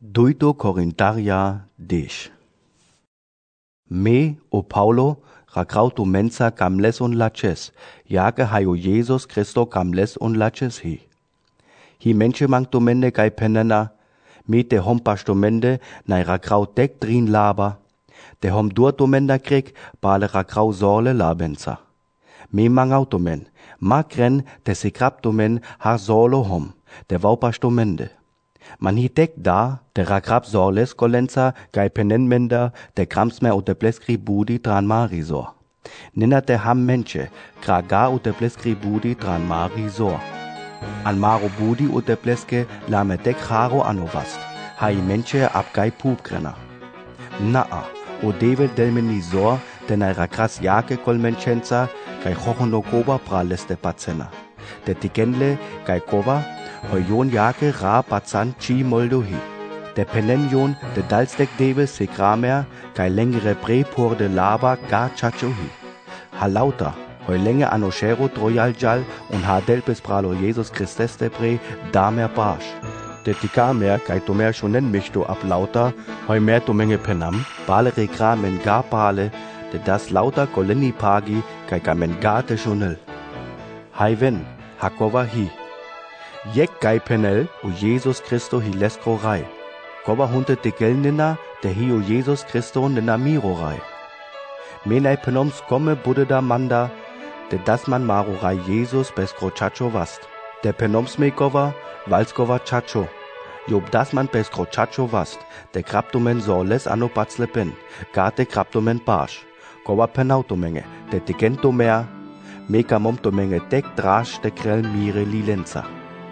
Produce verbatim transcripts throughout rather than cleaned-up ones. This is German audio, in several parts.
Duito Corintaria deix. Me, o Paulo, racrautu mensa cam les un laches, jaque haio Jesus Christo cam les un laches hi. Hi menche manctumende gai penena, me te hom pastumende nai racrau dek drin laba, te hom durtumenda krik bale racrau sorle labensa. Me mangautumen, makren te sikraptumen har solo hom, te vau pastumende. Man hi dek da, de rakrap sorles kolenza gai penenmenda, de kramsme o de pleskri budi dran marisor. Nina te ham menche, kraga o de pleskri budi dran marisor. An maro budi o de pleske lame dek haro anovast, hai menche ab gai pupgrena. Naa, o devel delmenisor, den ai rakras jake kol menchenza, gai hochono koba praleste patsena. De tigenle gai koba, hoyon jake ra patsan chi moldohi. De penenjon de dalstek devel se kramer, kai längere bre por de lava ga chachohi. Halauta, hoi länge anoshero trojaljal und ha delpes pralo Jesus Christes de bre damer barsch. De tikamer kai tomer shonen michto ab lauta, hoi mer tomenge penam, bale rekramen ga pale, de das lauta koleni pagi kai kamen gate shonel. Hai ven, hakova hi. Jek gai penel o Jesus Christo hi leskro rai. Koba hunte te gelnina te hi o Jesus Christo nina miro rai. Menai penoms komme bude da manda, de das man maro rai Jesus beskro chacho vast. De penoms me kova, valskova chacho. Job das man beskro chacho vast, de kraptumen sorles ano patzlepen, gate kraptumen barsch. Koba penautomenge, de tigento mer, meka momtomenge dek drasch de krel mire lilenza.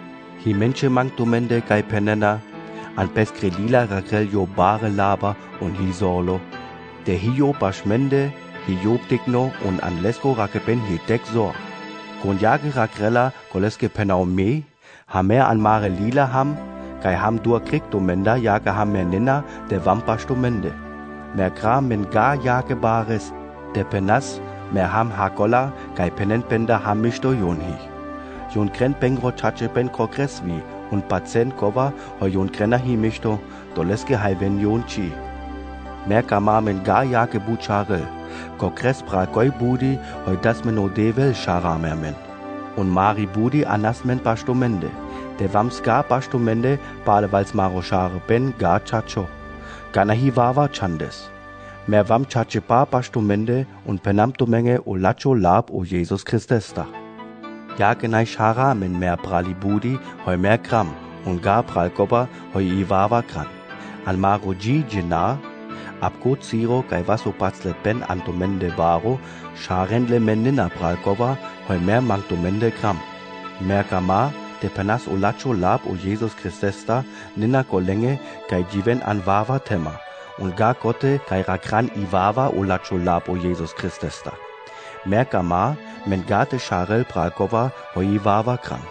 Hi menche manctumende gai penena, an peskre lila rakrel jo bare laba und hi sorlo. De hi jo baschmende, hi job digno und an lesko rakepen hi dek sor. Kon jage rakrella koleske penau me, ha mer an mare lila ham, gai ham dur kriktumenda jage ham mer nina de vampastumende. Mer kram men ga jage bares, de penas mer ham hakola gai penenpenda ham misto jon hi. Jon kren pengro chache pen kokresvi und patsen kova ho jon krena hi misto doleske haiven jon chi. Mer kamamen ga jake bucharel, kokres pra koi budi hoi das men o devel sharamermen. Und mari budi anasmen pastumende, de vams ga pastumende bale vals maro share ben ga chacho. Gana hi wawa chandes. Mer vam chache pa pastumende und penamtumenge o lacho lab o Jesus Christesta. Jake nai shara men mer prali budi hoi mer kram und ga pral kopa hoi iwawa kran. Al maro ji jina, abgo ziro gai vaso patzlet ben antomende varo, sharendle men nina pral kopa hoi mer mangtomende kram. Mer kama, de penas o lacho lab o Jesus Christesta, nina kolenge gai jiven an wawa tema, und ga kote gai rakran iwawa o lacho lab o Jesus Christesta. Mer kama, men gate Charel Pralkova hoi wawa kran.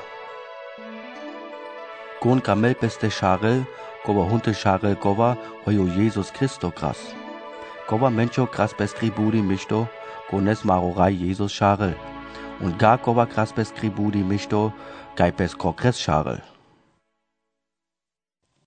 Gon kamel peste Charel, kova hunte Charel kova hoi o Jesus Christo kras. Kova mencho kras pestri budi misto, gones marorai Jesus Charel. Und gar kova kras pestri budi misto, gai pes kokres Charel.